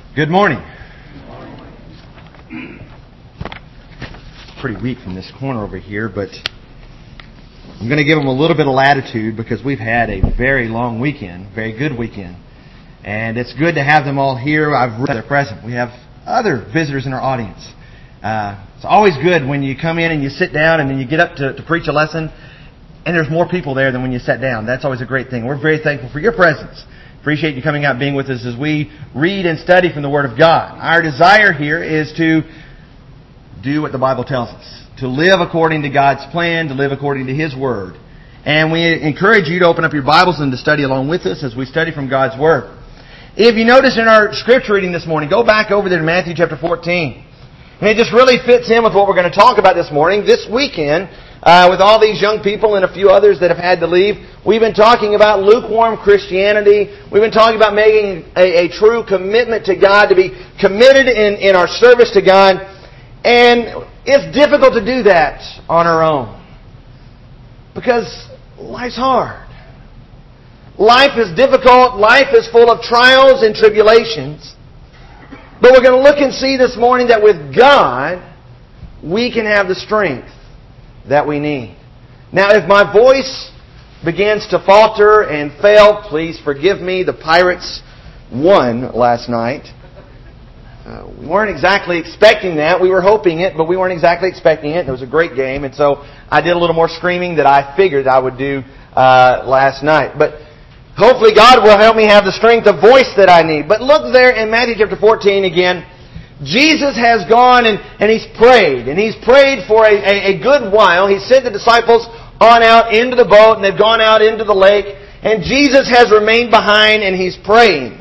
Good morning. Pretty weak from this corner over here, but I'm going to give them a little bit of latitude because we've had a very long weekend, very good weekend. And it's good to have them all here. They're present. We have other visitors in our audience. It's always good when you come in and you sit down and then you get up to preach a lesson and there's more people there than when you sat down. That's always a great thing. We're very thankful for your presence. Appreciate you coming out and being with us as we read and study from the Word of God. Our desire here is to do what the Bible tells us. To live according to God's plan, to live according to His Word. And we encourage you to open up your Bibles and to study along with us as we study from God's Word. If you notice in our scripture reading this morning, go back over there to Matthew chapter 14. And it just really fits in with what we're going to talk about this morning. This weekend, with all these young people and a few others that have had to leave, we've been talking about lukewarm Christianity. We've been talking about making a true commitment to God, to be committed in our service to God. And it's difficult to do that on our own. Because life's hard. Life is difficult. Life is full of trials and tribulations. But we're going to look and see this morning that with God, we can have the strength that we need. Now, if my voice begins to falter and fail, please forgive me. The Pirates won last night. We weren't exactly expecting that. We were hoping it, but we weren't exactly expecting it. It was a great game, and so I did a little more screaming than I figured I would do last night. But hopefully God will help me have the strength of voice that I need. But look there in Matthew chapter 14 again. Jesus has gone and He's prayed. And He's prayed for a good while. He sent the disciples on out into the boat and they've gone out into the lake. And Jesus has remained behind and He's praying.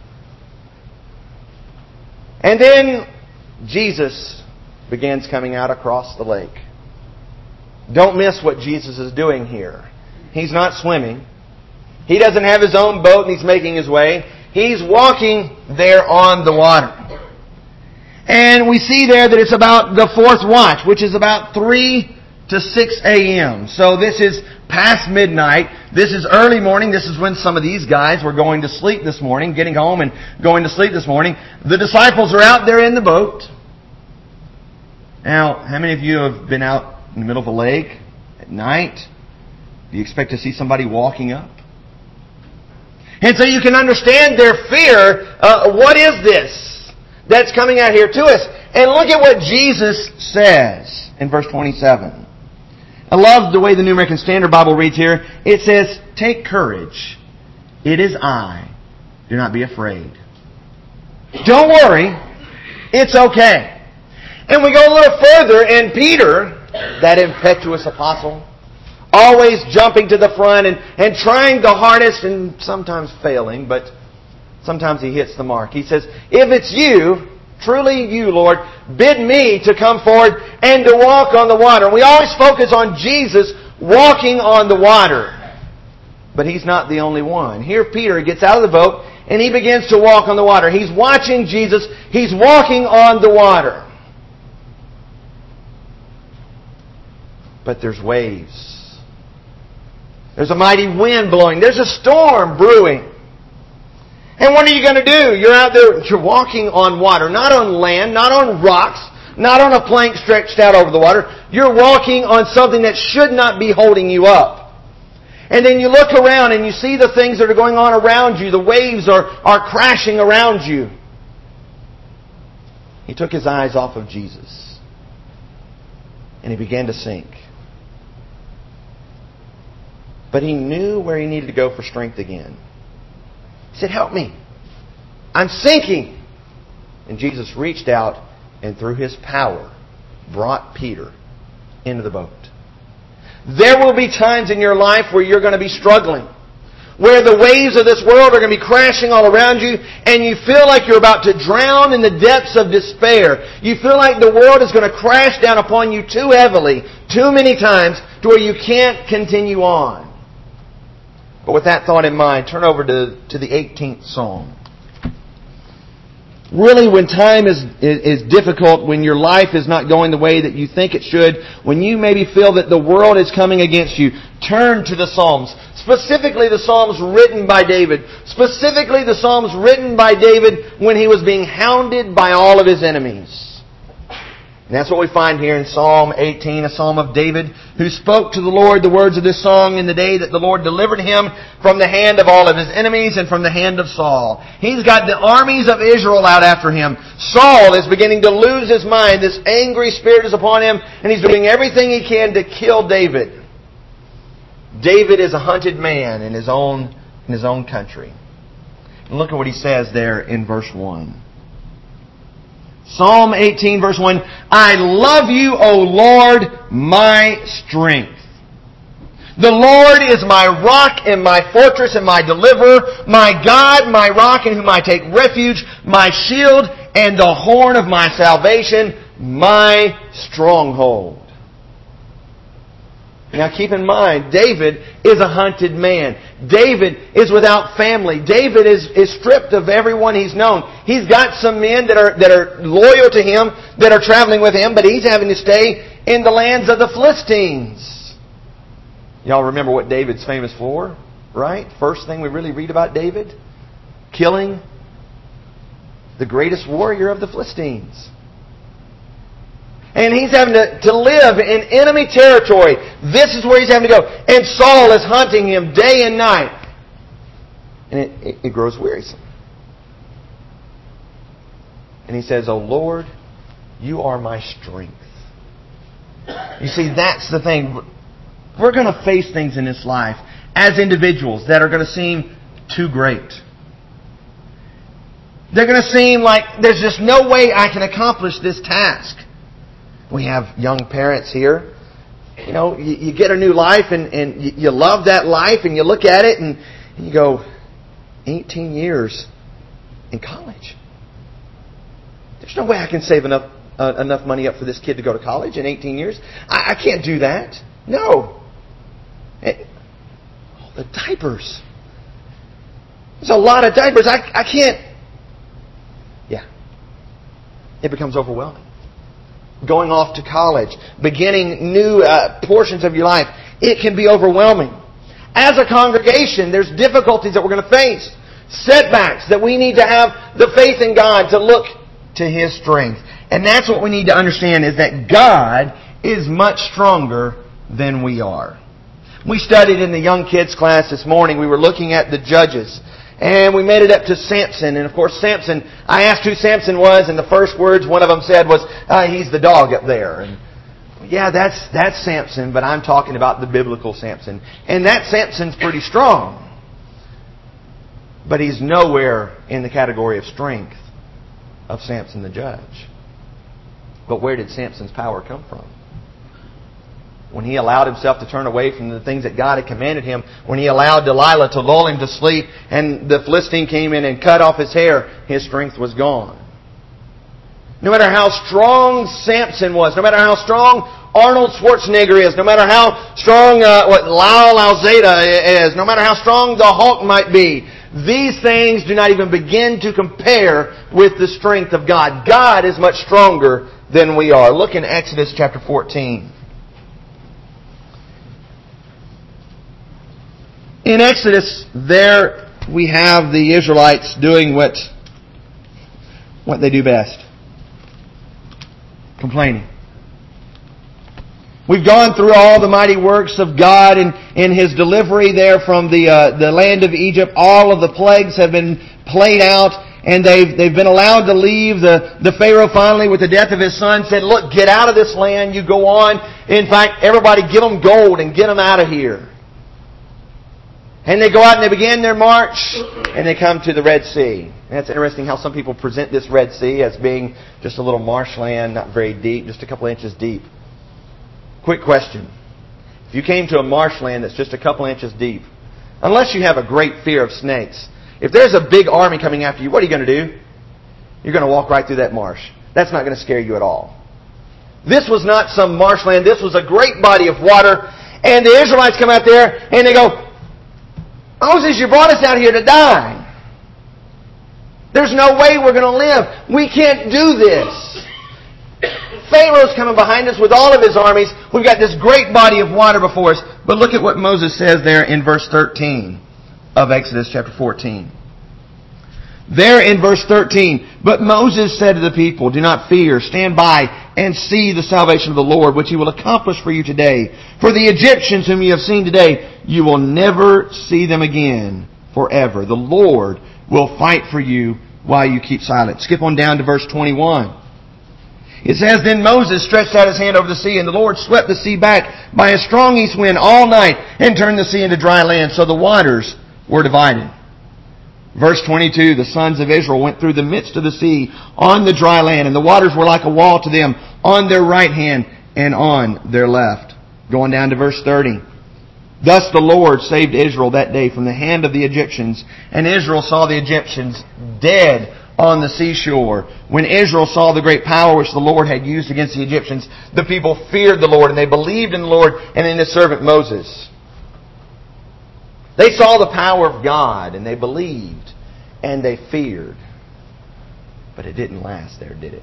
And then Jesus begins coming out across the lake. Don't miss what Jesus is doing here. He's not swimming. He doesn't have His own boat and He's making His way. He's walking there on the water. And we see there that it's about the fourth watch, which is about 3 to 6 a.m. So this is past midnight. This is early morning. This is when some of these guys were going to sleep this morning, getting home and going to sleep this morning. The disciples are out there in the boat. Now, how many of you have been out in the middle of a lake at night? Do you expect to see somebody walking up? And so you can understand their fear. What is this that's coming out here to us? And look at what Jesus says in verse 27. I love the way the New American Standard Bible reads here. It says, "Take courage. It is I. Do not be afraid." Don't worry. It's okay. And we go a little further, and Peter, that impetuous apostle, always jumping to the front and trying the hardest and sometimes failing, but sometimes he hits the mark. He says, "If it's you, truly you, Lord, bid me to come forward and to walk on the water." And we always focus on Jesus walking on the water. But He's not the only one. Here Peter gets out of the boat and he begins to walk on the water. He's watching Jesus. He's walking on the water. But there's waves. There's a mighty wind blowing. There's a storm brewing. And what are you going to do? You're out there, you're walking on water. Not on land, not on rocks, not on a plank stretched out over the water. You're walking on something that should not be holding you up. And then you look around and you see the things that are going on around you. The waves are crashing around you. He took his eyes off of Jesus. And he began to sink. But he knew where he needed to go for strength again. He said, "Help me. I'm sinking." And Jesus reached out and through His power brought Peter into the boat. There will be times in your life where you're going to be struggling. Where the waves of this world are going to be crashing all around you and you feel like you're about to drown in the depths of despair. You feel like the world is going to crash down upon you too heavily, too many times, to where you can't continue on. But with that thought in mind, turn over to the 18th Psalm. Really, when time is difficult, when your life is not going the way that you think it should, when you maybe feel that the world is coming against you, turn to the Psalms. Specifically the Psalms written by David. Specifically the Psalms written by David when he was being hounded by all of his enemies. And that's what we find here in Psalm 18, a psalm of David, who spoke to the Lord the words of this song in the day that the Lord delivered him from the hand of all of his enemies and from the hand of Saul. He's got the armies of Israel out after him. Saul is beginning to lose his mind. This angry spirit is upon him, and he's doing everything he can to kill David. David is a hunted man in his own country. And look at what he says there in verse 1. Psalm 18 verse 1, I love you, O Lord, my strength. The Lord is my rock and my fortress and my deliverer, my God, my rock in whom I take refuge, my shield and the horn of my salvation, my stronghold. Now keep in mind, David is a hunted man. David is without family. David is stripped of everyone he's known. He's got some men that are loyal to him, that are traveling with him, but he's having to stay in the lands of the Philistines. Y'all remember what David's famous for, right? First thing we really read about David, killing the greatest warrior of the Philistines. And he's having to live in enemy territory. This is where he's having to go. And Saul is hunting him day and night. And it grows wearisome. And he says, O Lord, you are my strength. You see, that's the thing. We're going to face things in this life as individuals that are going to seem too great. They're going to seem like there's just no way I can accomplish this task. We have young parents here. You know, you get a new life and you love that life and you look at it and you go, 18 years in college. There's no way I can save enough money up for this kid to go to college in 18 years. I can't do that. No. The diapers. There's a lot of diapers. I can't. Yeah. It becomes overwhelming. Going off to college, beginning new portions of your life, it can be overwhelming. As a congregation, there's difficulties that we're going to face. Setbacks that we need to have the faith in God to look to His strength. And that's what we need to understand, is that God is much stronger than we are. We studied in the young kids class this morning. We were looking at the Judges. And we made it up to Samson. And of course Samson, I asked who Samson was, and the first words one of them said was, he's the dog up there. And yeah, that's Samson, but I'm talking about the biblical Samson. And that Samson's pretty strong. But he's nowhere in the category of strength of Samson the judge. But where did Samson's power come from? When he allowed himself to turn away from the things that God had commanded him, when he allowed Delilah to lull him to sleep and the Philistine came in and cut off his hair, his strength was gone. No matter how strong Samson was, no matter how strong Arnold Schwarzenegger is, no matter how strong Lyle Alzada is, no matter how strong the Hulk might be, these things do not even begin to compare with the strength of God. God is much stronger than we are. Look in Exodus chapter 14. In Exodus, there we have the Israelites doing what they do best. Complaining. We've gone through all the mighty works of God in His delivery there from the land of Egypt. All of the plagues have been played out, and they've been allowed to leave. The Pharaoh finally, with the death of his son, said, look, get out of this land, you go on. In fact, everybody give them gold and get them out of here. And they go out and they begin their march, and they come to the Red Sea. And it's interesting how some people present this Red Sea as being just a little marshland, not very deep, just a couple inches deep. Quick question. If you came to a marshland that's just a couple inches deep, unless you have a great fear of snakes, if there's a big army coming after you, what are you going to do? You're going to walk right through that marsh. That's not going to scare you at all. This was not some marshland. This was a great body of water. And the Israelites come out there and they go, Moses, you brought us out here to die. There's no way we're going to live. We can't do this. Pharaoh's coming behind us with all of his armies. We've got this great body of water before us. But look at what Moses says there in verse 13 of Exodus chapter 14. There in verse 13, but Moses said to the people, do not fear, stand by and see the salvation of the Lord, which He will accomplish for you today. For the Egyptians whom you have seen today, you will never see them again forever. The Lord will fight for you while you keep silent. Skip on down to verse 21. It says, then Moses stretched out his hand over the sea, and the Lord swept the sea back by a strong east wind all night and turned the sea into dry land, so the waters were divided. Verse 22, the sons of Israel went through the midst of the sea on the dry land, and the waters were like a wall to them on their right hand and on their left. Going down to verse 30. Thus the Lord saved Israel that day from the hand of the Egyptians, and Israel saw the Egyptians dead on the seashore. When Israel saw the great power which the Lord had used against the Egyptians, the people feared the Lord, and they believed in the Lord and in His servant Moses. They saw the power of God, and they believed, and they feared. But it didn't last there, did it?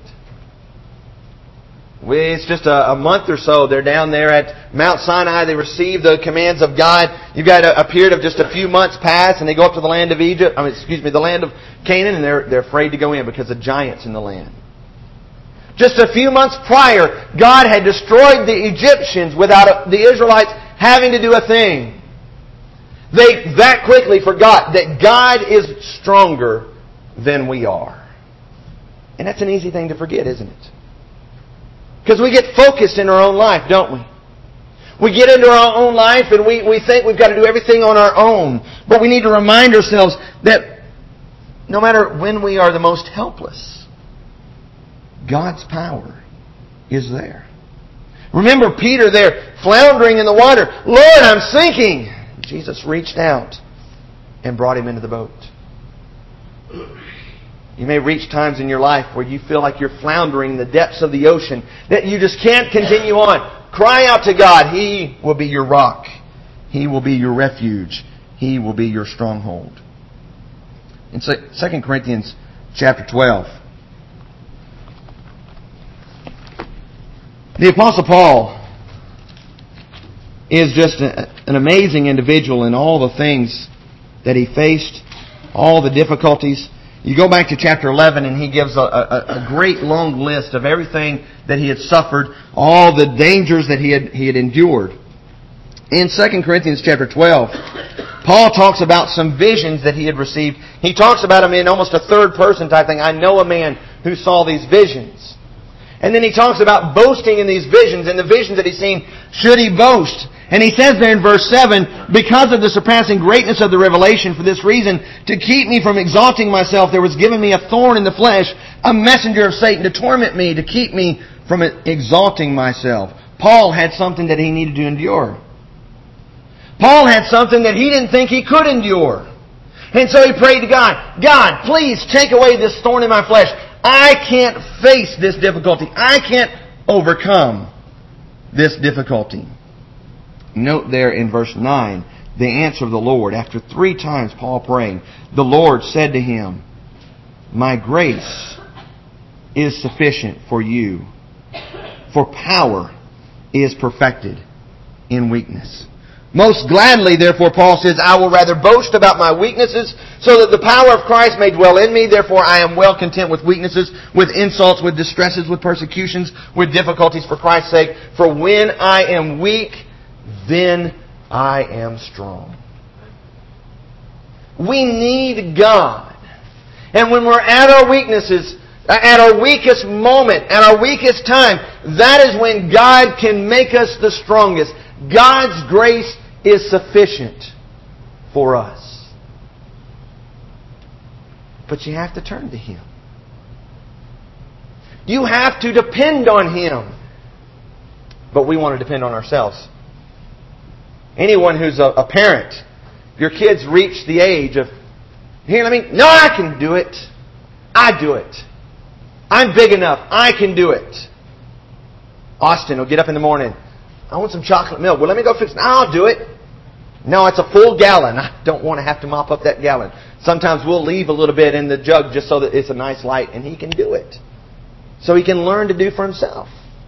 It's just a month or so. They're down there at Mount Sinai. They receive the commands of God. You've got a period of just a few months pass, and they go up to the land of the land of Canaan, and they're afraid to go in because of giants in the land. Just a few months prior, God had destroyed the Egyptians without the Israelites having to do a thing. They that quickly forgot that God is stronger than we are. And that's an easy thing to forget, isn't it? Because we get focused in our own life, don't we? We get into our own life and we think we've got to do everything on our own. But we need to remind ourselves that no matter when we are the most helpless, God's power is there. Remember Peter there, floundering in the water. Lord, I'm sinking! Jesus reached out and brought him into the boat. You may reach times in your life where you feel like you're floundering in the depths of the ocean, that you just can't continue on. Cry out to God. He will be your rock. He will be your refuge. He will be your stronghold. In 2 Corinthians chapter 12, the Apostle Paul is just an amazing individual in all the things that he faced, all the difficulties. You go back to chapter 11 and he gives a great long list of everything that he had suffered, all the dangers that he had endured. In 2 Corinthians chapter 12, Paul talks about some visions that he had received. He talks about them in almost a third person type thing. I know a man who saw these visions. And then he talks about boasting in these visions, and the visions that he's seen, should he boast? And he says there in verse 7, because of the surpassing greatness of the revelation, for this reason, to keep me from exalting myself, there was given me a thorn in the flesh, a messenger of Satan to torment me, to keep me from exalting myself. Paul had something that he needed to endure. Paul had something that he didn't think he could endure. And so he prayed to God, God, please take away this thorn in my flesh. I can't face this difficulty. I can't overcome this difficulty. Note there in verse 9, the answer of the Lord. After 3 times Paul praying, the Lord said to him, my grace is sufficient for you, for power is perfected in weakness. Most gladly, therefore, Paul says, I will rather boast about my weaknesses, so that the power of Christ may dwell in me. Therefore, I am well content with weaknesses, with insults, with distresses, with persecutions, with difficulties for Christ's sake. For when I am weak, then I am strong. We need God. And when we're at our weaknesses, at our weakest moment, at our weakest time, that is when God can make us the strongest. God's grace is sufficient for us. But you have to turn to Him. You have to depend on Him. But we want to depend on ourselves. Anyone who's a parent, your kids reach the age of, no, I can do it. I do it. I'm big enough. I can do it. Austin will get up in the morning. I want some chocolate milk. Well, let me go fix it. I'll do it. No, it's a full gallon. I don't want to have to mop up that gallon. Sometimes we'll leave a little bit in the jug just so that it's a nice light, and he can do it. So he can learn to do for himself.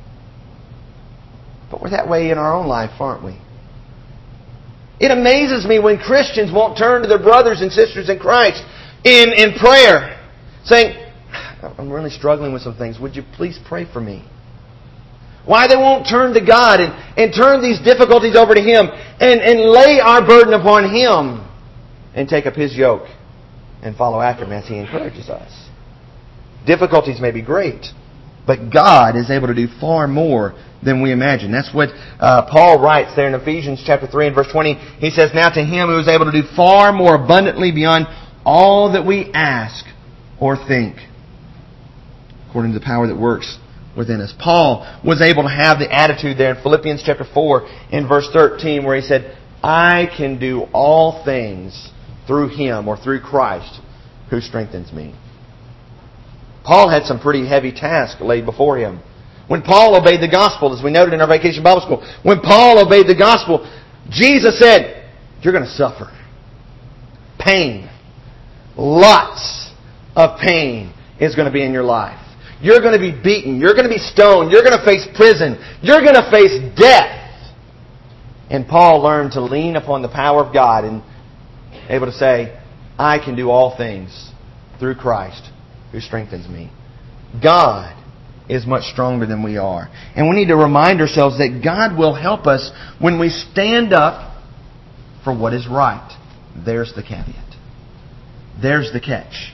We're that way in our own life, aren't we? It amazes me when Christians won't turn to their brothers and sisters in Christ in prayer, saying, I'm really struggling with some things. Would you please pray for me? Why they won't turn to God and turn these difficulties over to Him and lay our burden upon Him and take up His yoke and follow after Him as He encourages us. Difficulties may be great, but God is able to do far more than we imagine. That's what Paul writes there in Ephesians chapter 3 and verse 20. He says, now to Him who is able to do far more abundantly beyond all that we ask or think, according to the power that works within us. Paul was able to have the attitude there in Philippians chapter 4 in verse 13 where he said, I can do all things through Him or through Christ who strengthens me. Paul had some pretty heavy tasks laid before him. When Paul obeyed the gospel, as we noted in our Vacation Bible School, when Paul obeyed the gospel, Jesus said, you're going to suffer. Pain. Lots of pain is going to be in your life. You're going to be beaten. You're going to be stoned. You're going to face prison. You're going to face death. And Paul learned to lean upon the power of God and able to say, I can do all things through Christ who strengthens me. God is much stronger than we are. And we need to remind ourselves that God will help us when we stand up for what is right. There's the caveat. There's the catch.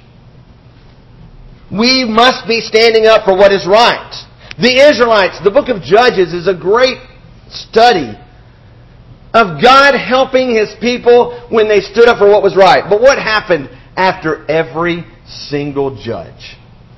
We must be standing up for what is right. The Israelites, the book of Judges is a great study of God helping His people when they stood up for what was right. But what happened after every single judge?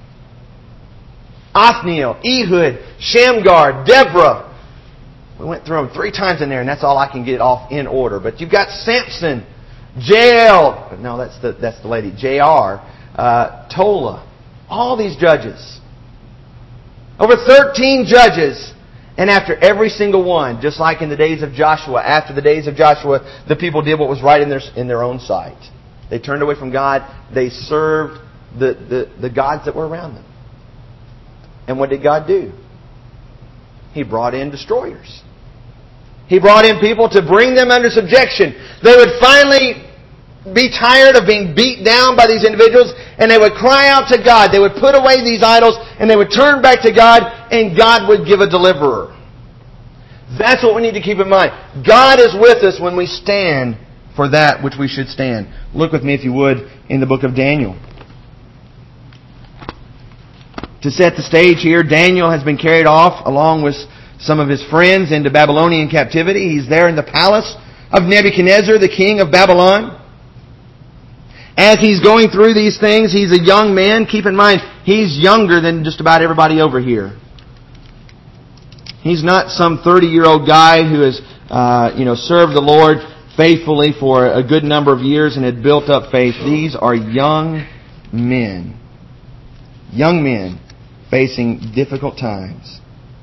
Othniel, Ehud, Shamgar, Deborah. We went through them 3 times in there, and that's all I can get off in order. But you've got Samson, Jael. No, that's the lady. J.R. Tola. All these judges. Over 13 judges. And after every single one, just like in the days of Joshua, after the days of Joshua, the people did what was right in their own sight. They turned away from God. They served the gods that were around them. And what did God do? He brought in destroyers. He brought in people to bring them under subjection. They would finally be tired of being beat down by these individuals, and they would cry out to God. They would put away these idols, and they would turn back to God, and God would give a deliverer. That's what we need to keep in mind. God is with us when we stand for that which we should stand. Look with me, if you would, in the book of Daniel. To set the stage here, Daniel has been carried off along with some of his friends into Babylonian captivity. He's there in the palace of Nebuchadnezzar, the king of Babylon. As he's going through these things, he's a young man. Keep in mind, he's younger than just about everybody over here. He's not some 30-year-old guy who has served the Lord faithfully for a good number of years and had built up faith. These are young men. Young men facing difficult times.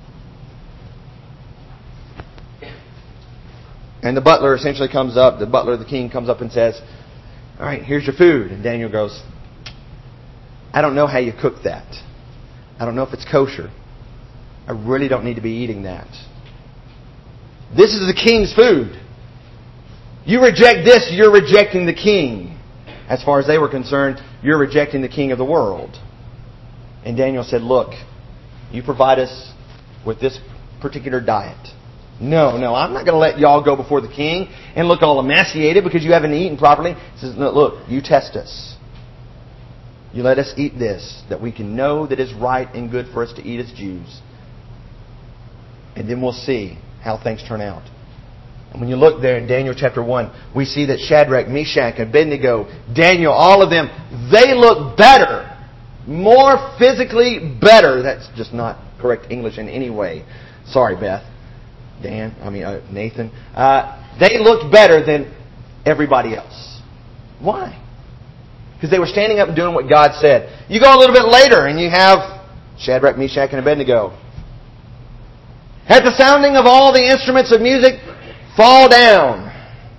And the butler essentially comes up, the butler of the king comes up and says, all right, here's your food. And Daniel goes, I don't know how you cook that. I don't know if it's kosher. I really don't need to be eating that. This is the king's food. You reject this, you're rejecting the king. As far as they were concerned, you're rejecting the king of the world. And Daniel said, look, you provide us with this particular diet. No, I'm not going to let y'all go before the king and look all emaciated because you haven't eaten properly. He says, no, look, you test us. You let us eat this, that we can know that it's right and good for us to eat as Jews. And then we'll see how things turn out. And when you look there in Daniel chapter 1, we see that Shadrach, Meshach, and Abednego, Daniel, all of them, they look better. More physically better. That's just not correct English in any way. Sorry, Beth. Nathan. They looked better than everybody else. Why? Because they were standing up and doing what God said. You go a little bit later and you have Shadrach, Meshach, and Abednego. At the sounding of all the instruments of music, fall down.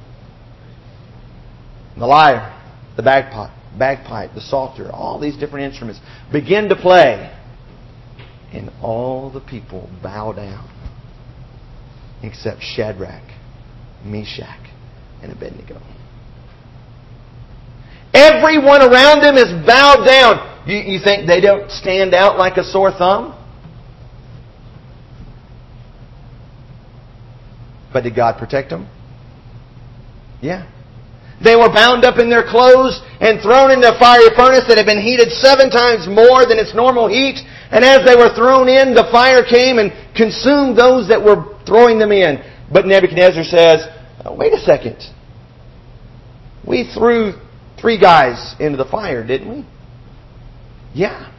The lyre, the bagpipe, the psalter, all these different instruments begin to play. And all the people bow down. except Shadrach, Meshach, and Abednego. Everyone around them is bowed down. You think they don't stand out like a sore thumb? But did God protect them? Yeah. They were bound up in their clothes and thrown into a fiery furnace that had been heated 7 times more than its normal heat. And as they were thrown in, the fire came and consumed those that were throwing them in. But Nebuchadnezzar says, wait a second. We threw 3 guys into the fire, didn't we? Yeah.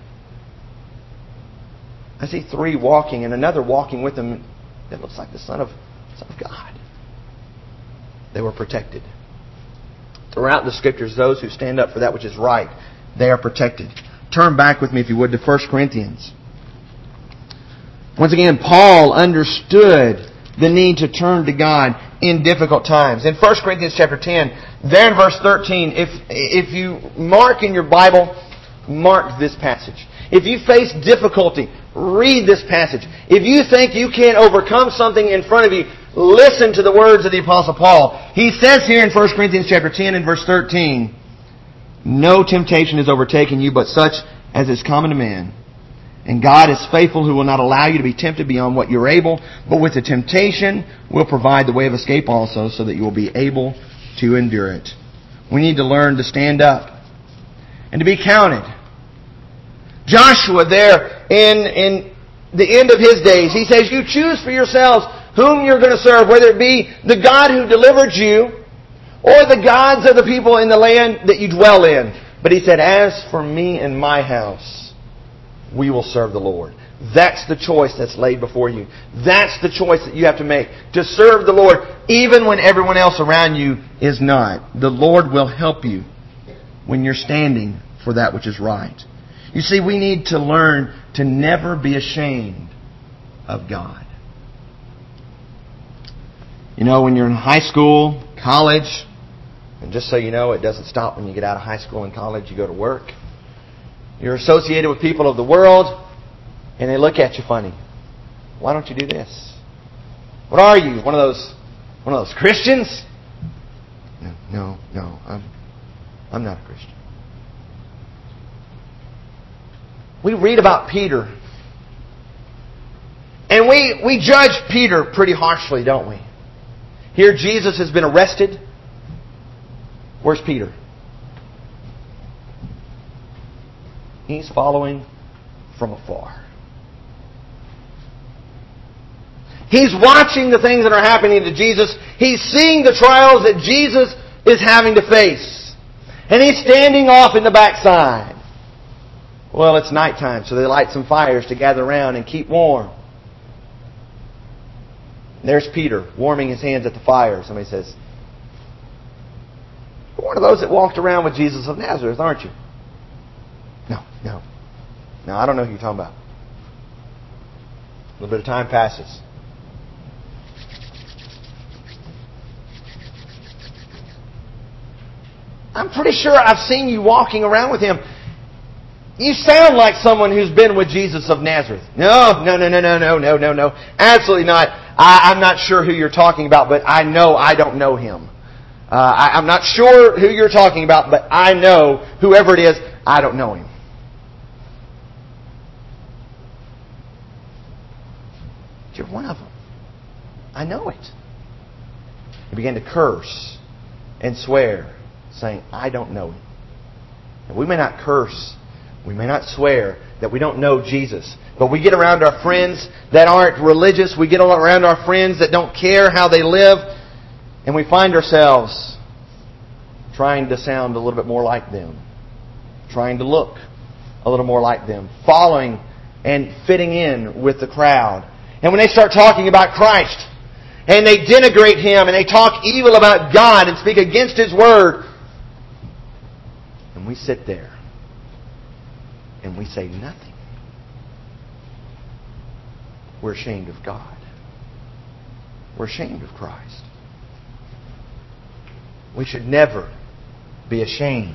I see 3 walking and another walking with them that looks like the Son of God. They were protected. Throughout the Scriptures, those who stand up for that which is right, they are protected. Turn back with me, if you would, to 1 Corinthians. Once again, Paul understood the need to turn to God in difficult times. In 1 Corinthians chapter 10, there in verse 13, if you mark in your Bible, mark this passage. If you face difficulty, read this passage. If you think you can't overcome something in front of you, listen to the words of the Apostle Paul. He says here in 1 Corinthians chapter 10 and verse 13, no temptation has overtaken you but such as is common to man. And God is faithful, who will not allow you to be tempted beyond what you're able, but with the temptation will provide the way of escape also, so that you will be able to endure it. We need to learn to stand up and to be counted. Joshua there in the end of his days, he says, you choose for yourselves whom you're going to serve, whether it be the God who delivered you or the gods of the people in the land that you dwell in. But he said, as for me and my house, we will serve the Lord. That's the choice that's laid before you. That's the choice that you have to make. To serve the Lord even when everyone else around you is not. The Lord will help you when you're standing for that which is right. You see, we need to learn to never be ashamed of God. You know, when you're in high school, college, and just so you know, it doesn't stop when you get out of high school and college, you go to work. You're associated with people of the world, and they look at you funny. Why don't you do this? What are you? One of those Christians? No, I'm not a Christian. We read about Peter, and we judge Peter pretty harshly, don't we? Here Jesus has been arrested. Where's Peter? He's following from afar. He's watching the things that are happening to Jesus. He's seeing the trials that Jesus is having to face. And he's standing off in the backside. Well, it's nighttime, so they light some fires to gather around and keep warm. And there's Peter warming his hands at the fire. Somebody says, you're one of those that walked around with Jesus of Nazareth, aren't you? No, I don't know who you're talking about. A little bit of time passes. I'm pretty sure I've seen you walking around with him. You sound like someone who's been with Jesus of Nazareth. No. Absolutely not. I'm not sure who you're talking about, but I know I don't know him. I'm not sure who you're talking about, but I know whoever it is, I don't know him. You're one of them. I know it. He began to curse and swear, saying, I don't know him. And we may not curse, we may not swear that we don't know Jesus. But we get around our friends that aren't religious, we get around our friends that don't care how they live, and we find ourselves trying to sound a little bit more like them. Trying to look a little more like them. Following and fitting in with the crowd. And when they start talking about Christ, and they denigrate Him, and they talk evil about God, and speak against His Word, and we sit there, and we say nothing. We're ashamed of God. We're ashamed of Christ. We should never be ashamed.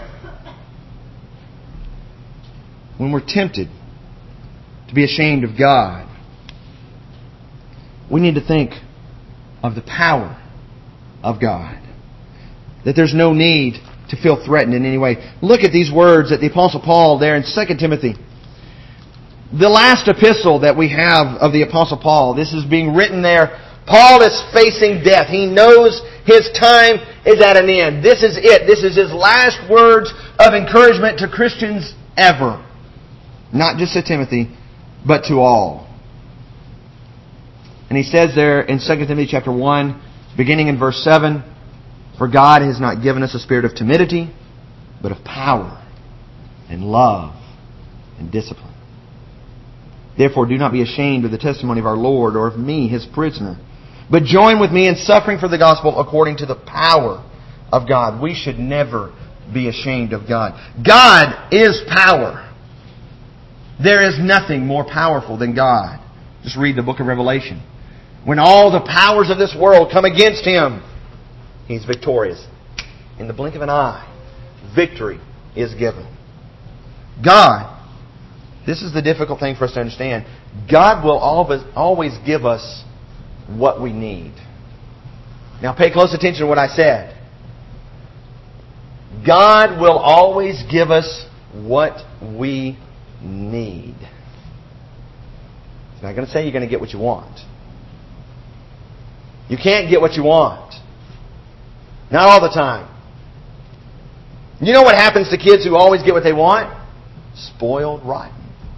When we're tempted to be ashamed of God, we need to think of the power of God. That there's no need to feel threatened in any way. Look at these words that the Apostle Paul there in 2 Timothy. The last epistle that we have of the Apostle Paul. This is being written there. Paul is facing death. He knows his time is at an end. This is it. This is his last words of encouragement to Christians ever. Not just to Timothy, but to all. And he says there in 2 Timothy chapter 1, beginning in verse 7, "For God has not given us a spirit of timidity, but of power and love and discipline. Therefore do not be ashamed of the testimony of our Lord or of me, His prisoner, but join with me in suffering for the gospel according to the power of God." We should never be ashamed of God. God is power. There is nothing more powerful than God. Just read the book of Revelation. When all the powers of this world come against Him, He's victorious. In the blink of an eye, victory is given. God, this is the difficult thing for us to understand. God will always give us what we need. Now pay close attention to what I said. God will always give us what we need. He's not going to say you're going to get what you want. You can't get what you want. Not all the time. You know what happens to kids who always get what they want? Spoiled rotten.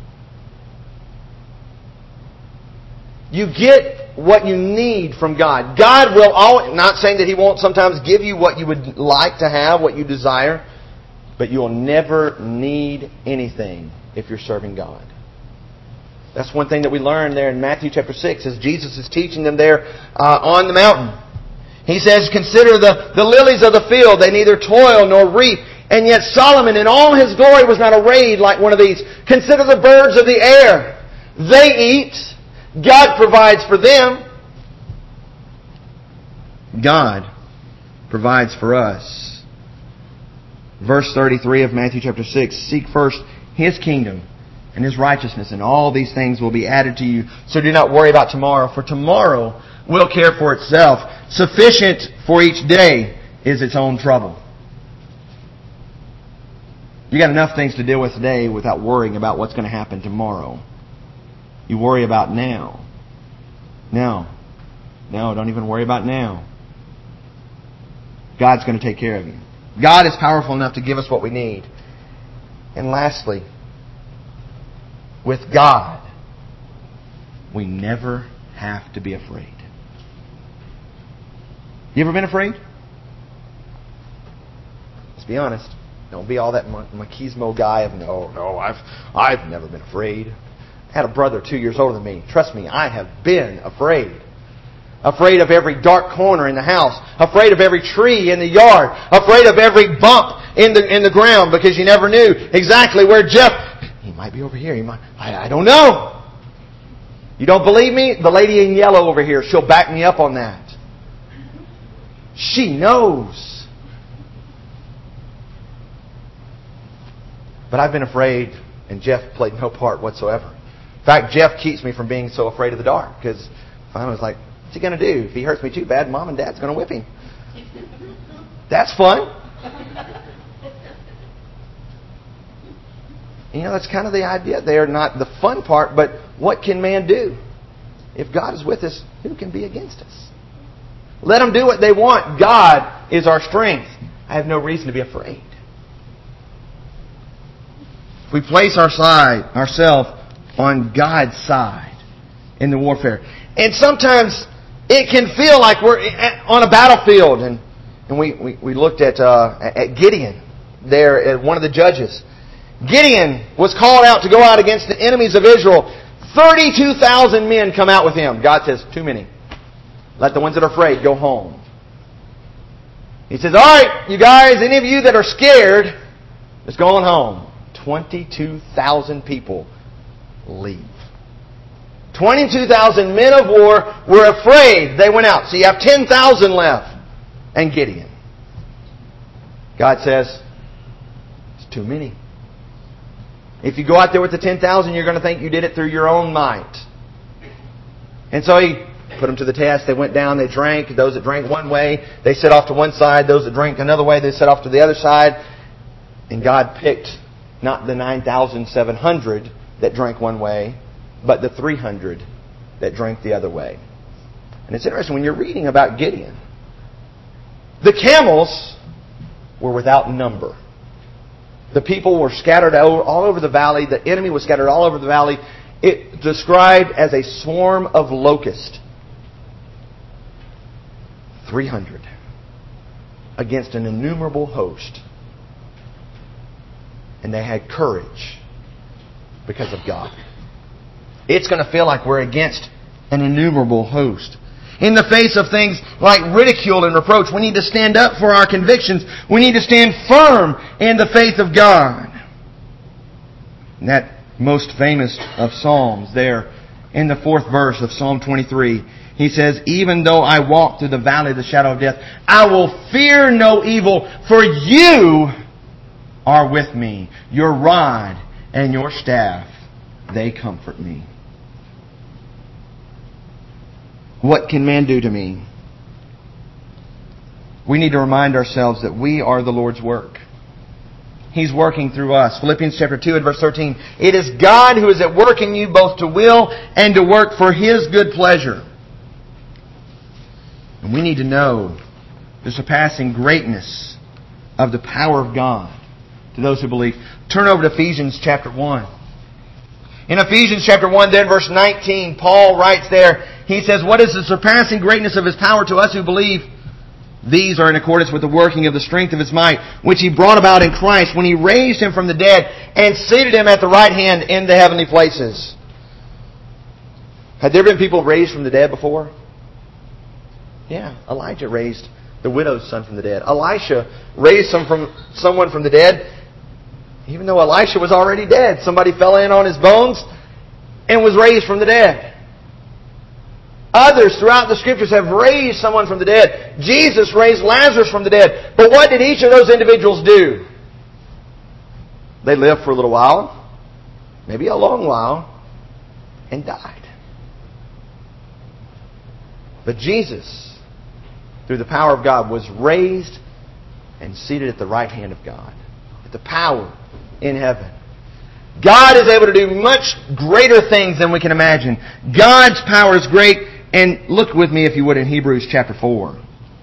You get what you need from God. God will always, not saying that He won't sometimes give you what you would like to have, what you desire, but you'll never need anything if you're serving God. That's one thing that we learn there in Matthew chapter 6 as Jesus is teaching them there on the mountain. He says, "Consider the lilies of the field. They neither toil nor reap. And yet Solomon in all his glory was not arrayed like one of these. Consider the birds of the air. They eat. God provides for them." God provides for us. Verse 33 of Matthew chapter 6, "Seek first His kingdom and His righteousness, and all these things will be added to you. So do not worry about tomorrow, for tomorrow will care for itself. Sufficient for each day is its own trouble." You got enough things to deal with today without worrying about what's going to happen tomorrow. You worry about now. No, don't even worry about now. God's going to take care of you. God is powerful enough to give us what we need. And lastly, with God, we never have to be afraid. You ever been afraid? Let's be honest. Don't be all that machismo guy of no, I've never been afraid. I had a brother 2 years older than me. Trust me, I have been afraid. Afraid of every dark corner in the house. Afraid of every tree in the yard. Afraid of every bump in the ground because you never knew exactly where Jeff... He might be over here. I don't know. You don't believe me? The lady in yellow over here, she'll back me up on that. She knows. But I've been afraid, and Jeff played no part whatsoever. In fact, Jeff keeps me from being so afraid of the dark because I was like, what's he going to do? If he hurts me too bad, Mom and Dad's going to whip him. That's fun. You know, that's kind of the idea there. Not the fun part, but what can man do? If God is with us, who can be against us? Let them do what they want. God is our strength. I have no reason to be afraid. If we place ourselves on God's side in the warfare. And sometimes it can feel like we're on a battlefield. And we looked at Gideon there, at one of the judges. Gideon was called out to go out against the enemies of Israel. 32,000 men come out with him. God says, too many. Let the ones that are afraid go home. He says, all right, you guys, any of you that are scared, just go on home. 22,000 people leave. 22,000 men of war were afraid. They went out. So you have 10,000 left. And Gideon. God says, it's too many. If you go out there with the 10,000, you're going to think you did it through your own might. And so he put them to the test. They went down, they drank. Those that drank one way, they set off to one side. Those that drank another way, they set off to the other side. And God picked not the 9,700 that drank one way, but the 300 that drank the other way. And it's interesting when you're reading about Gideon. The camels were without number. The people were scattered all over the valley. The enemy was scattered all over the valley. It described as a swarm of locusts. 300 against an innumerable host. And they had courage because of God. It's going to feel like we're against an innumerable host. In the face of things like ridicule and reproach, we need to stand up for our convictions. We need to stand firm in the faith of God. And that most famous of Psalms there in the 4th verse of Psalm 23, he says, even though I walk through the valley of the shadow of death, I will fear no evil, for you are with me. Your rod and your staff, they comfort me. What can man do to me? We need to remind ourselves that we are the Lord's work. He's working through us. Philippians chapter 2 and verse 13. It is God who is at work in you both to will and to work for His good pleasure. And we need to know the surpassing greatness of the power of God to those who believe. Turn over to Ephesians chapter 1. In Ephesians chapter 1, then verse 19, Paul writes there, he says, what is the surpassing greatness of His power to us who believe? These are in accordance with the working of the strength of His might, which He brought about in Christ when He raised Him from the dead and seated Him at the right hand in the heavenly places. Had there been people raised from the dead before? Yeah, Elijah raised the widow's son from the dead. Elisha raised someone from the dead, even though Elisha was already dead. Somebody fell in on his bones and was raised from the dead. Others throughout the Scriptures have raised someone from the dead. Jesus raised Lazarus from the dead. But what did each of those individuals do? They lived for a little while, maybe a long while, and died. But Jesus, through the power of God, was raised and seated at the right hand of God. At the power in heaven. God is able to do much greater things than we can imagine. God's power is great. And look with me, if you would, in Hebrews chapter 4.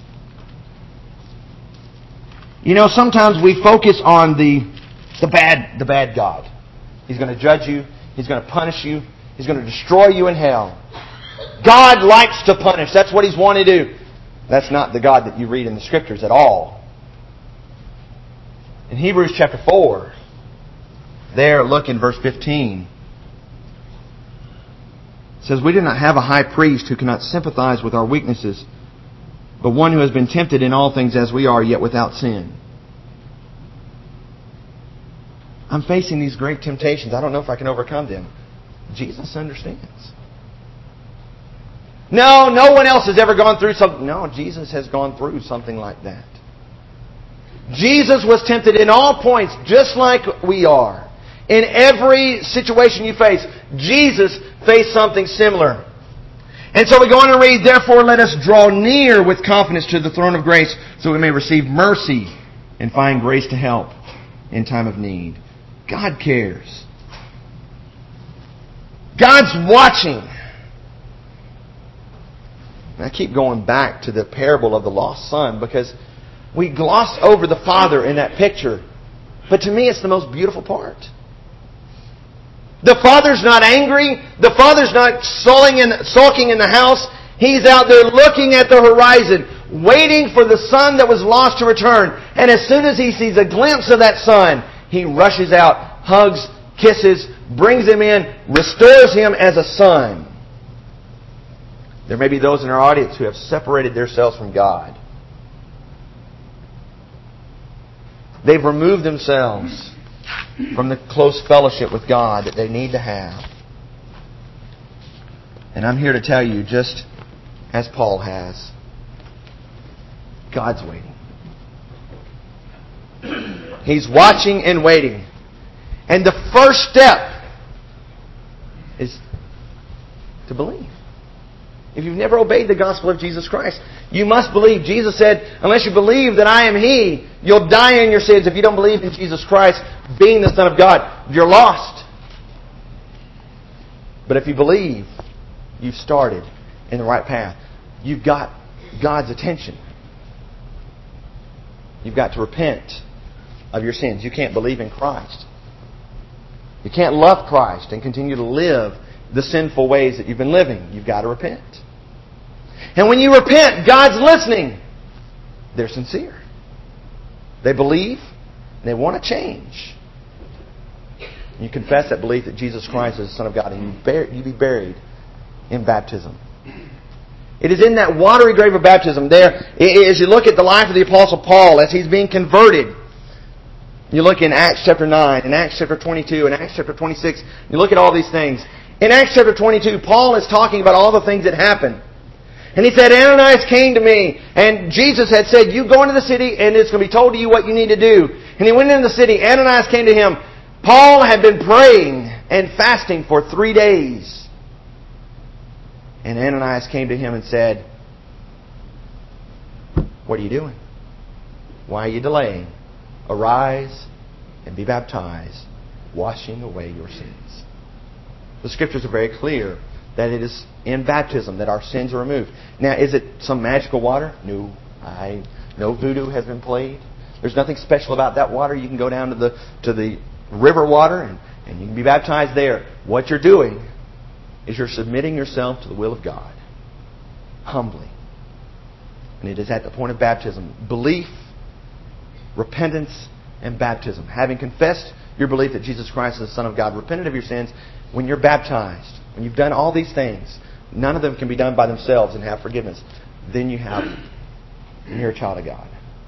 You know, sometimes we focus on the bad God. He's going to judge you. He's going to punish you. He's going to destroy you in hell. God likes to punish. That's what He's wanting to do. That's not the God that you read in the Scriptures at all. In Hebrews chapter 4, there, look in verse 15. It says, we do not have a high priest who cannot sympathize with our weaknesses, but one who has been tempted in all things as we are, yet without sin. I'm facing these great temptations. I don't know if I can overcome them. Jesus understands. No one else has ever gone through something. No, Jesus has gone through something like that. Jesus was tempted in all points, just like we are. In every situation you face, Jesus faced something similar. And so we go on and read, therefore let us draw near with confidence to the throne of grace so we may receive mercy and find grace to help in time of need. God cares. God's watching. And I keep going back to the parable of the lost son because we gloss over the father in that picture. But to me it's the most beautiful part. The father's not angry. The father's not sulking in the house. He's out there looking at the horizon, waiting for the son that was lost to return. And as soon as he sees a glimpse of that son, he rushes out, hugs, kisses, brings him in, restores him as a son. There may be those in our audience who have separated themselves from God. They've removed themselves from the close fellowship with God that they need to have. And I'm here to tell you, just as Paul has, God's waiting. He's watching and waiting. And the first step is to believe. If you've never obeyed the gospel of Jesus Christ, you must believe. Jesus said, unless you believe that I am He, you'll die in your sins. If you don't believe in Jesus Christ being the Son of God, you're lost. But if you believe, you've started in the right path. You've got God's attention. You've got to repent of your sins. You can't believe in Christ. You can't love Christ and continue to live the sinful ways that you've been living. You've got to repent. And when you repent, God's listening. They're sincere. They believe and they want to change. You confess that belief that Jesus Christ is the Son of God, and you be buried in baptism. It is in that watery grave of baptism there, as you look at the life of the Apostle Paul as he's being converted. You look in Acts chapter 9, in Acts chapter 22, in Acts chapter 26. You look at all these things. In Acts chapter 22, Paul is talking about all the things that happened. And he said, Ananias came to me, and Jesus had said, you go into the city, and it's going to be told to you what you need to do. And he went into the city. Ananias came to him. Paul had been praying and fasting for 3 days. And Ananias came to him and said, what are you doing? Why are you delaying? Arise and be baptized, washing away your sins. The Scriptures are very clear that it is in baptism that our sins are removed. Now, is it some magical water? No. No voodoo has been played. There's nothing special about that water. You can go down to the river water and you can be baptized there. What you're doing is you're submitting yourself to the will of God. Humbly. And it is at the point of baptism. Belief, repentance, and baptism. Having confessed your belief that Jesus Christ is the Son of God, repented of your sins, when you're baptized, when you've done all these things, none of them can be done by themselves and have forgiveness. Then you're a child of God.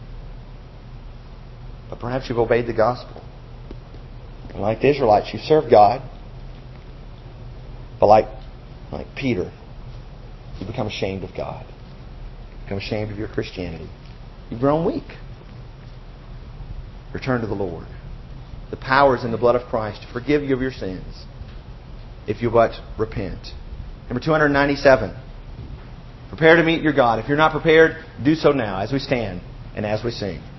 But perhaps you've obeyed the gospel. And like the Israelites, you serve God. But like Peter, you become ashamed of God. You become ashamed of your Christianity. You've grown weak. Return to the Lord. The power is in the blood of Christ to forgive you of your sins if you but repent. Number 297. Prepare to meet your God. If you're not prepared, do so now as we stand and as we sing.